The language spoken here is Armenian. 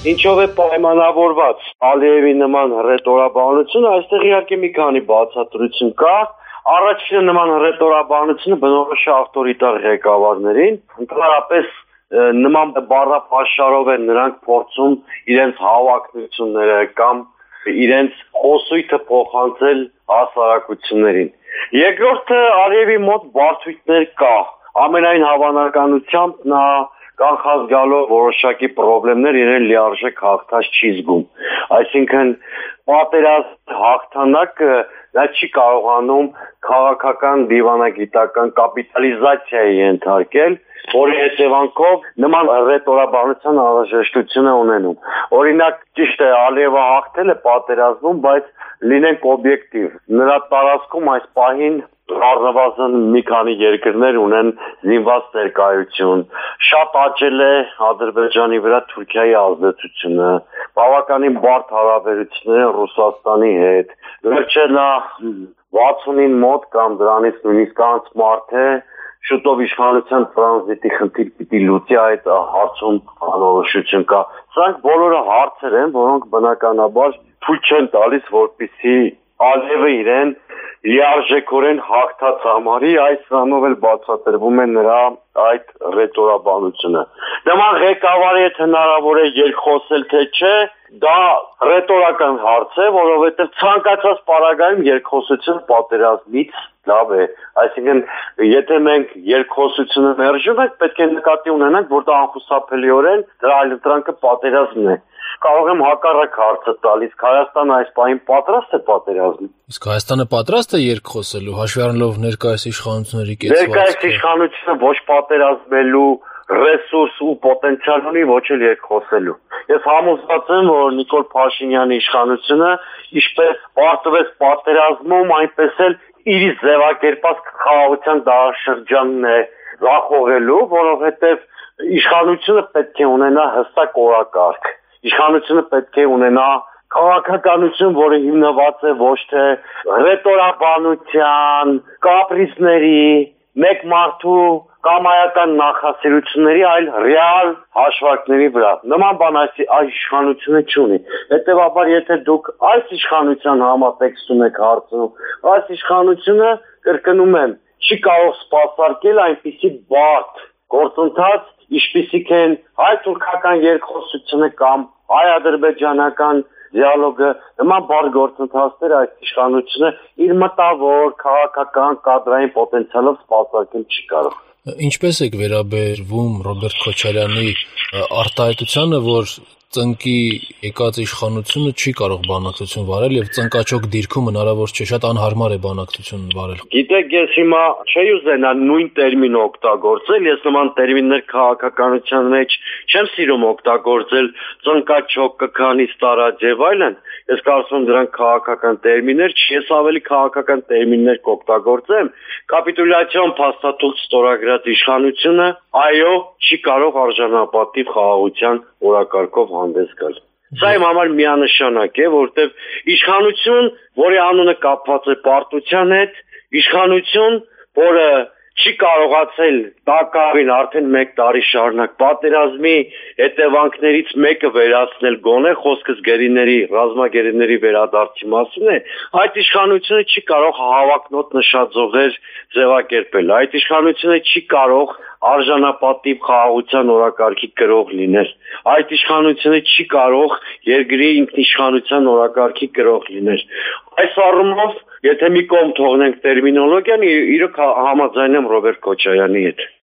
Ինչով է պայմանավորված Ալիևի նման հռետորաբանությունը, այստեղ իհարկե մի քանի բացատրություն կա։ Առաջինը նման հռետորաբանությունը բնորոշ է ավտորիտար ղեկավարներին, ընդհանրապես նման բառապաշարով են նրանք փորձում իրենց հավակնությունները կամ իրենց խոսույթը փոխանցել հասարակություններին։ Երկրորդը Ալիևի մոտ բարդություններ կա, ամենայն հավանականությամբ նա կանխած գալով որոշակի խնդիրներ իրեն լիարժեք հաղթած չի զգում, այսինքն պատերազմ հաղթանակը նա չի կարողանում քաղաքական դիվանագիտական կապիտալիզացիայի ենթարկել, որի հետևանքով նման հռետորաբանության անհրաժեշտություն է ունենում։ Օրինակ, ճիշտ է, Ալիևը հաղթել է պատերազմում, բայց լինենք օբյեկտիվ, նրա տարածքում այս պահին առնվազն մի քանի երկրներ ունեն զինված ներկայություն, շատ աճել է Ադրբեջանի վրա Թուրքիայի ազդեցությունը, բավականին բարդ հարաբերություններ Ռուսաստանի հետ, վերջը նա 60-ին մոտ կամ դրանից նույնիսկ անց մարդ է, շուտով իշխանության տրանզիտի խնդիր պիտի լուծի, այդ հարցում անորոշություն կա։ Սրանք բոլորը հարցեր են, որոնք բնականաբար թույլ չեն տալիս, որպեսզի Ալիևը իրեն լիարժեքորեն հաղթած համարի, այս սրանով էլ բացատրվում է նրա այդ ռետորաբանությունը։ Նման ղեկավարի հետ հնարավոր է երկխոսել, թե չէ, դա ռետորական հարց է, որովհետև ցանկացած պարագայում երկխոսությունը պատերազմից լավ է, այսինքն եթե մենք երկխոսությունը մերժում ենք, պետք է նկատի ունենանք, որ դա անխուսափելիորեն դրա այլընտրանքը պատերազմն է։ Կարող եմ հակառակ հարցը տալ, իսկ Հայաստանը այս պահին պատրաստ է պատերազմի։ Իսկ Հայաստանը պատրաստ է երկխոսելու, հաշվի առնելով ներկայիս իշխանությունների կեցվածքը։ Ներկայիս իշխանությունը ոչ պատերազմելու ռեսուրս ու պոտենցիալ ունի, ոչ էլ երկխոսելու։ Ես համոզված եմ, որ Նիկոլ Փաշինյանի իշխանությունը ինչպես պարտվեց պատերազմում, այնպես էլ իր ձևակերպած խաղաղության դարաշրջանն է ձախողելու, որովհետև իշխանությունը պետք է ունենա հստակ օրակարգ։ Իշխանությունը պետք է ունենա քաղաքականություն, որը հիմնված է ոչ թե ռետորաբանության, կապրիզների, մեկ մարդու կամայական նախասիրությունների, այլ ռեալ հաշվարկների վրա։ Նման բան այս իշխանությունը չունի։ Հետևաբար, եթե դուք այս իշխանության համատեքստում եք հարցնում, այս իշխանությունը, կրկնում եմ, չի կարող սպասարկել այնպիսի բարդ գործընթաց, ինչպիսիք են հայ-թուրքական երկխոսությունը կամ հայ-ադրբեջանական դիալոգը, նման բարդ գործընթացները այս իշխանությունը իր մտավոր քաղաքական կադրային պոտենցիալով սպասարկել չի կարող։ Ինչպես եք վերաբերվում Ռոբերտ Քոչարյանի արտահայտությանը, որ ծնկի եկած իշխանությունը չի կարող բանակցություն վարել եւ ծնկաչոք դիրքում հնարավոր չէ, շատ անհարմար է բանակցություն վարել։ Գիտեք, ես հիմա չի ուզենա նույն տերմին օգտագործել, ես նման տերմիններ քաղաքականության մեջ չեմ սիրում օգտագործել, ծնկաչոք, կքանից տարած եւ այլն։ Ես կարծում եմ դրանք քաղաքական տերմիններ չի, ես ավելի քաղաքական տերմիններ կօգտագործեմ։ Կապիտուլյացիոն փաստաթուղթ ստորագրած իշխանությունը, այո, չի կարող արժանապատիվ խաղաղության օրակարգով հանդես գալ։ Սա իմ համար միանշանակ է, որովհետև իշխանություն, որի անունը կապված է պարտության հետ, իշխանություն, որը չի կարողացել տակավին արդեն 1 տարի շարունակ պատերազմի հետևանքներից մեկը վերացնել գոնե խոսքս գերիների, ռազմագերիների վերադարձի մասին է, այդ իշխանությունը չի կարող հավակնոտ նշաձողեր ձևակերպել, այդ իշխանությունը չի կարող արժանապատիվ խաղաղության օրակարգի կրող լինել, այդ իշխանությունը չի կարող երկրի ինքնիշխանության օրակարգի կրող լինել։ Այս առումով, եթե մի կողմ թողնենք տերմինոլոգիան, իրոք համաձայն եմ Ռոբերտ Քոչարյանի հետ։